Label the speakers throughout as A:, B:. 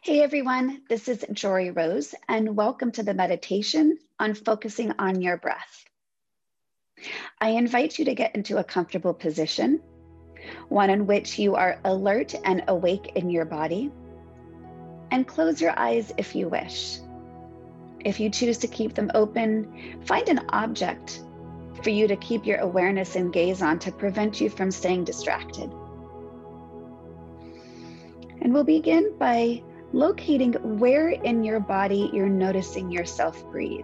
A: Hey everyone, this is Jory Rose, and welcome to the meditation on focusing on your breath. I invite you to get into a comfortable position, one in which you are alert and awake in your body, and close your eyes if you wish. If you choose to keep them open, find an object for you to keep your awareness and gaze on to prevent you from staying distracted. And we'll begin by locating where in your body you're noticing yourself breathe.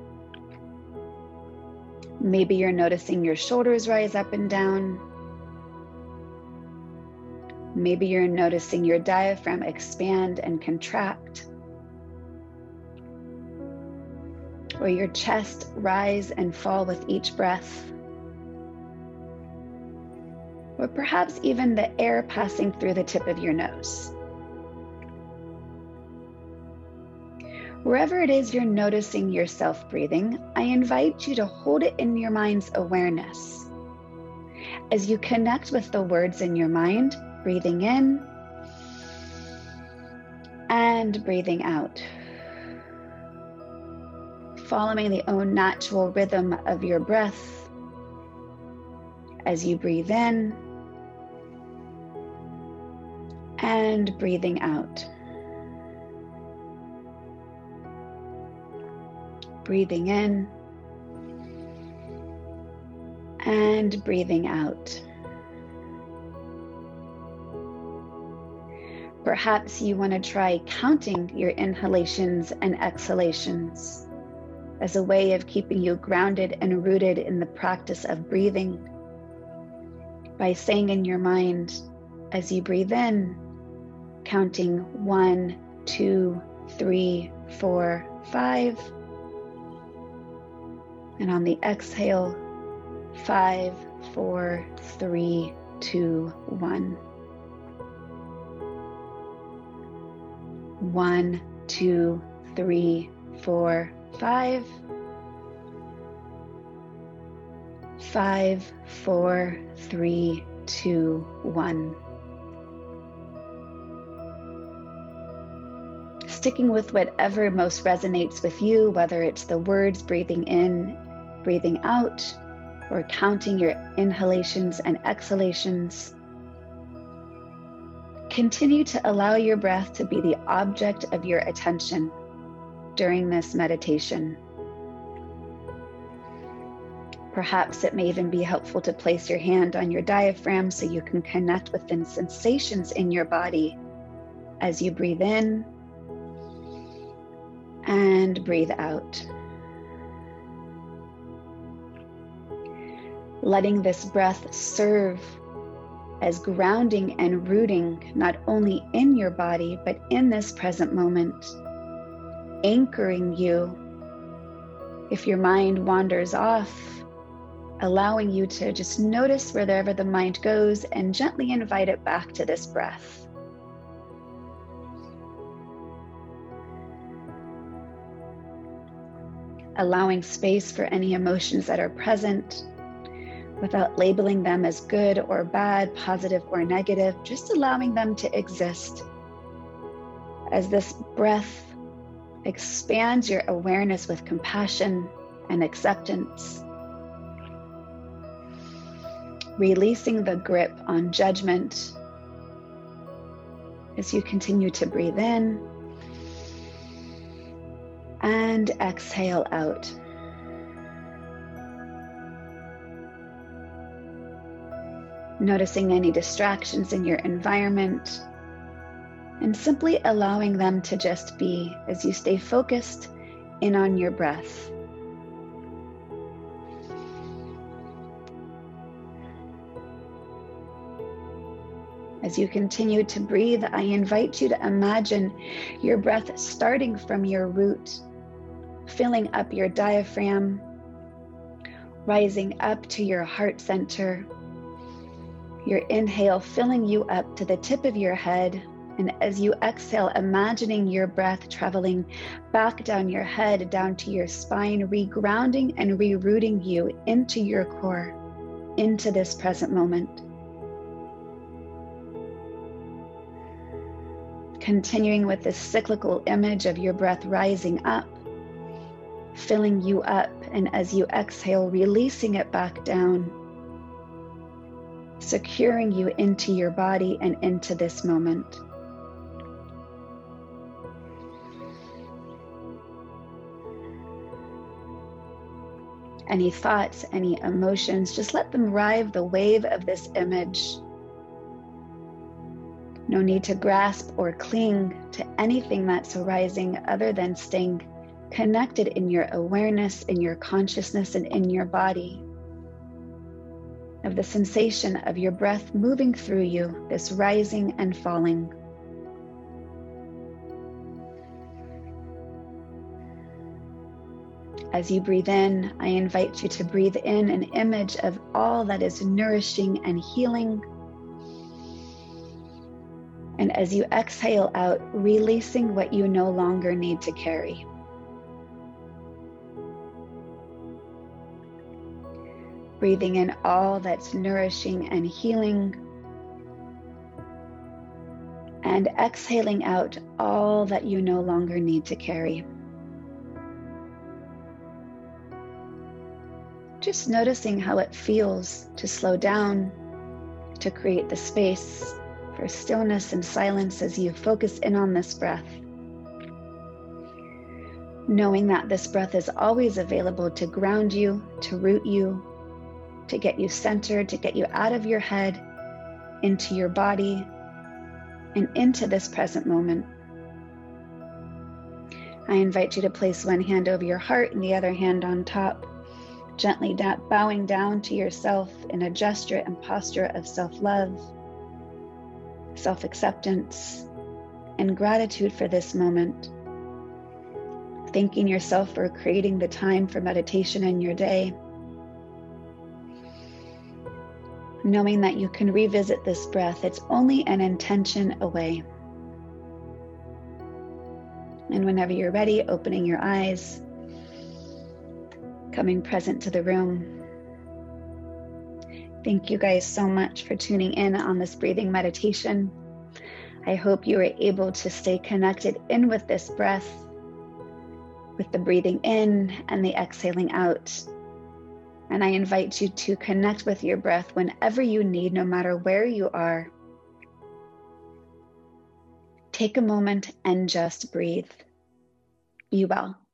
A: Maybe you're noticing your shoulders rise up and down. Maybe you're noticing your diaphragm expand and contract, or your chest rise and fall with each breath, or perhaps even the air passing through the tip of your nose. Wherever it is you're noticing yourself breathing, I invite you to hold it in your mind's awareness. As you connect with the words in your mind, breathing in and breathing out, following the own natural rhythm of your breath as you breathe in and breathing out. Breathing in and breathing out. Perhaps you want to try counting your inhalations and exhalations as a way of keeping you grounded and rooted in the practice of breathing, by saying in your mind as you breathe in, counting 1, 2, 3, 4, 5. And on the exhale, 5, 4, 3, 2, 1. 1, 2, 3, 4, 5. 5, 4, 3, 2, 1. Sticking with whatever most resonates with you, whether it's the words breathing in, breathing out, or counting your inhalations and exhalations. Continue to allow your breath to be the object of your attention during this meditation. Perhaps it may even be helpful to place your hand on your diaphragm so you can connect with the sensations in your body as you breathe in and breathe out. Letting this breath serve as grounding and rooting not only in your body, but in this present moment, anchoring you. If your mind wanders off, allowing you to just notice wherever the mind goes and gently invite it back to this breath. Allowing space for any emotions that are present without labeling them as good or bad, positive or negative, just allowing them to exist. As this breath expands your awareness with compassion and acceptance, releasing the grip on judgment as you continue to breathe in and exhale out. Noticing any distractions in your environment and simply allowing them to just be as you stay focused in on your breath. As you continue to breathe, I invite you to imagine your breath starting from your root, filling up your diaphragm, rising up to your heart center. Your inhale filling you up to the tip of your head, and as you exhale, imagining your breath traveling back down your head, down to your spine, regrounding and rerooting you into your core, into this present moment. continuing with this cyclical image of your breath rising up, filling you up, and as you exhale, releasing it back down, securing you into your body and into this moment. Any thoughts, any emotions, just let them ride the wave of this image. No need to grasp or cling to anything that's arising other than staying connected in your awareness, in your consciousness, and in your body of the sensation of your breath moving through you, this rising and falling. As you breathe in, I invite you to breathe in an image of all that is nourishing and healing. And as you exhale out, releasing what you no longer need to carry. Breathing in all that's nourishing and healing. And exhaling out all that you no longer need to carry. Just noticing how it feels to slow down, to create the space for stillness and silence as you focus in on this breath. Knowing that this breath is always available to ground you, to root you, to get you centered, to get you out of your head, into your body, and into this present moment. I invite you to place one hand over your heart and the other hand on top, gently bowing down to yourself in a gesture and posture of self-love, self-acceptance, and gratitude for this moment. Thanking yourself for creating the time for meditation in your day. Knowing that you can revisit this breath, it's only an intention away. And whenever you're ready, opening your eyes, coming present to the room. Thank you guys so much for tuning in on this breathing meditation. I hope you were able to stay connected in with this breath, with the breathing in and the exhaling out. And I invite you to connect with your breath whenever you need, no matter where you are. Take a moment and just breathe. Be well.